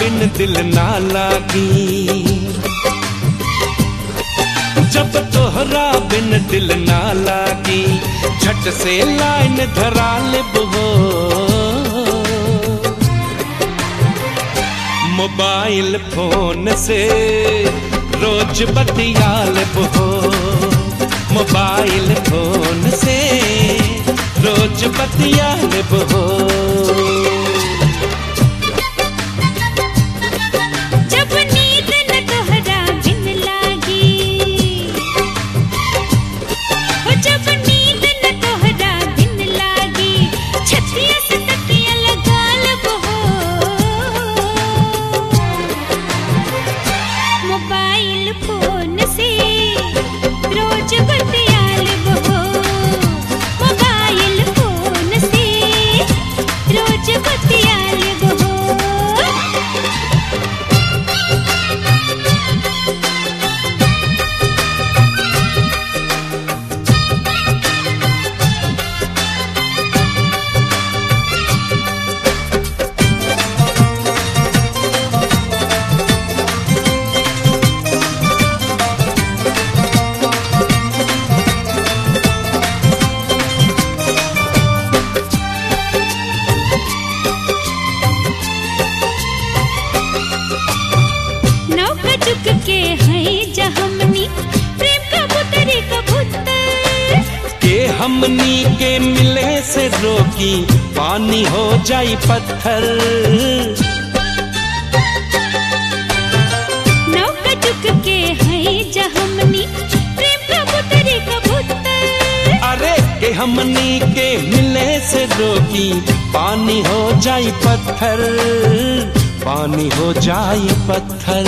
बिन दिल ना लागी, जब तोहरा बिन दिल ना लागी, झट से लाइन धरा लेब हो। मोबाइल फोन से रोज बतिया लेब हो। मोबाइल फोन से रोज बतिया लेब हो। के हैं जहमनी प्रेम कबूतरी कबूतर के हमनी के मिले से रोकी पानी हो जाई पत्थर। नौका चुक के हैं जहमनी प्रेम कबूतरी कबूतर। अरे के हमनी के मिले से रोकी पानी हो जाई पत्थर, पानी हो जाई पत्थर।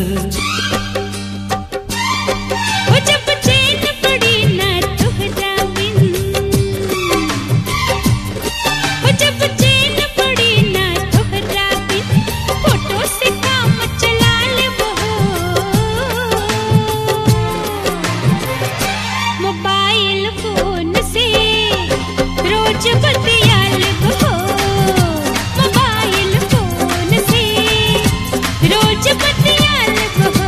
जब चैन पड़ी ना तोहरा बिन, जब चैन पड़ी ना तोहरा बिन, फोटो से काम चला लेब हो। मोबाइल फोन से रोज बतिया लेब हो। मोबाइल फोन से रोज बतिया लेब हो।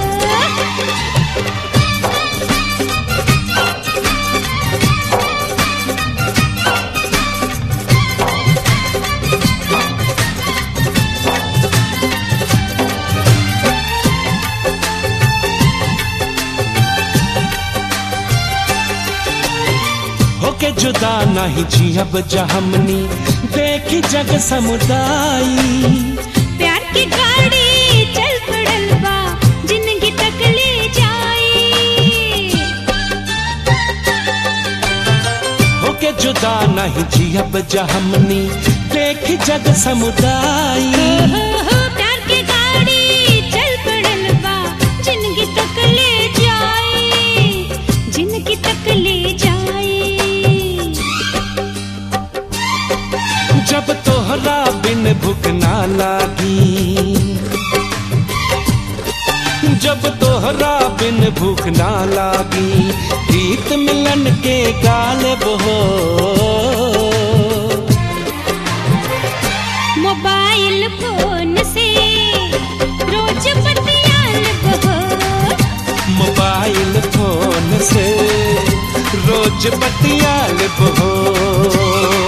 होके जुदा नहीं जियब जहमनी देखी जग समुदाई। प्यार की गाड़ी चल पड़ल बा जिंदगी तक ले जाई। होके जुदा नहीं जियब जहमनी देखी जग समुदाई। प्यार की गाड़ी चल पड़ल बा जिंदगी तक ले जाई, जिंदगी तक ले जाई। जब तोहरा बिन भूख ना लागी, जब तोहरा बिन भूख ना लागी, प्रीत मिलन के गालब हो। मोबाइल फोन से रोज बतिया लेब हो। मोबाइल फोन से रोज बतिया लेब हो।